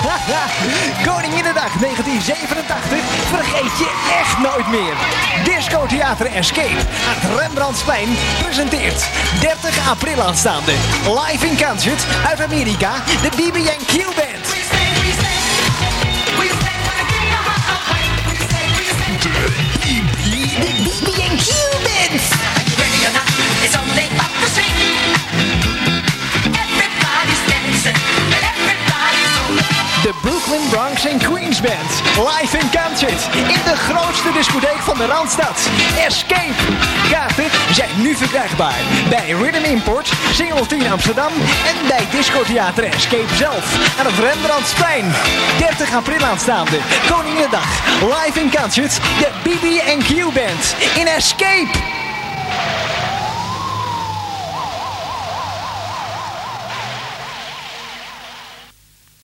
Koninginnedag 1987 vergeet je echt nooit meer. Disco Theater Escape aan het Rembrandtsplein presenteert 30 april aanstaande live in concert uit Amerika de BB&Q Band. De BB&Q Band. De Brooklyn, Bronx en Queens Band. Live in concert in de grootste discotheek van de Randstad. Escape. Kaarten zijn nu verkrijgbaar bij Rhythm Import, Singleton Amsterdam en bij Disco Theater Escape zelf aan het Rembrandtsplein. 30 april aanstaande, Koninginnedag. Live in concert, de BB&Q Band in Escape.